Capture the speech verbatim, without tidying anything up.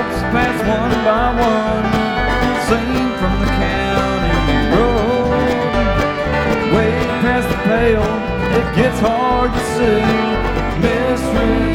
boats pass one by one, seen from the county road. Way past the pale, it gets hard to see. Mystery